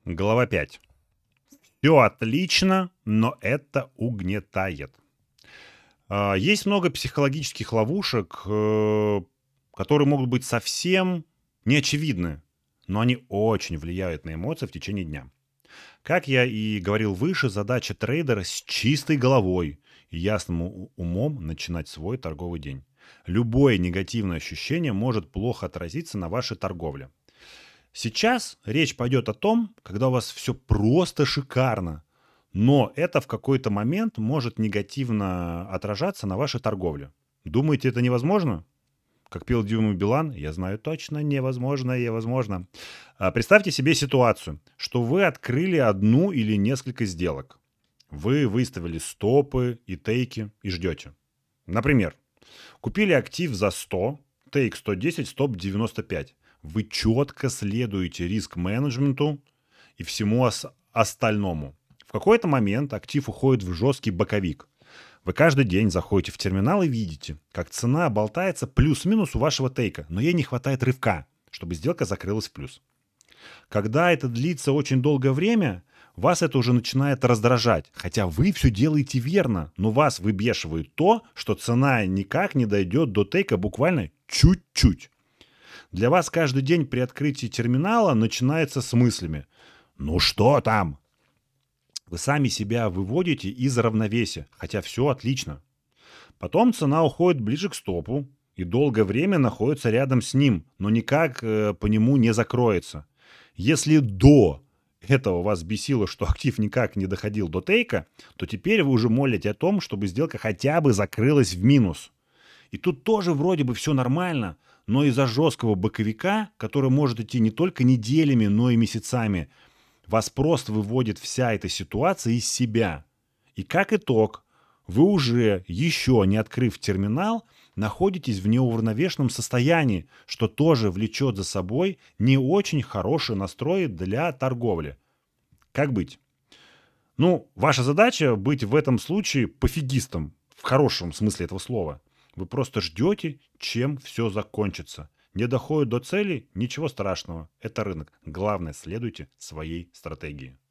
Глава 5. Все отлично, но это угнетает. Есть много психологических ловушек, которые могут быть совсем неочевидны, но они очень влияют на эмоции в течение дня. Как я и говорил выше, задача трейдера с чистой головой и ясным умом начинать свой торговый день. Любое негативное ощущение может плохо отразиться на вашей торговле. Сейчас речь пойдет о том, когда у вас все просто шикарно, но это в какой-то момент может негативно отражаться на вашей торговле. Думаете, это невозможно? Как пел Дюма Билан, я знаю точно, невозможно. Представьте себе ситуацию, что вы открыли одну или несколько сделок. Вы выставили стопы и тейки и ждете. Например, купили актив за 100, тейк 110, стоп 95. Вы четко следуете риск-менеджменту и всему остальному. В какой-то момент актив уходит в жесткий боковик. Вы каждый день заходите в терминал и видите, как цена болтается плюс-минус у вашего тейка, но ей не хватает рывка, чтобы сделка закрылась в плюс. Когда это длится очень долгое время, вас это уже начинает раздражать, хотя вы все делаете верно, но вас выбешивает то, что цена никак не дойдет до тейка буквально чуть-чуть. Для вас каждый день при открытии терминала начинается с мыслями: «Ну что там?» Вы сами себя выводите из равновесия, хотя все отлично. Потом цена уходит ближе к стопу и долгое время находится рядом с ним, но никак по нему не закроется. Если до этого вас бесило, что актив никак не доходил до тейка, то теперь вы уже молите о том, чтобы сделка хотя бы закрылась в минус. И тут тоже вроде бы все нормально, но из-за жесткого боковика, который может идти не только неделями, но и месяцами, вас просто выводит вся эта ситуация из себя. И как итог, вы уже, еще не открыв терминал, находитесь в неуравновешенном состоянии, что тоже влечет за собой не очень хороший настрой для торговли. Как быть? Ваша задача быть в этом случае пофигистом, в хорошем смысле этого слова. Вы просто ждете, чем все закончится. Не доходит до цели — ничего страшного. Это рынок. Главное, следуйте своей стратегии.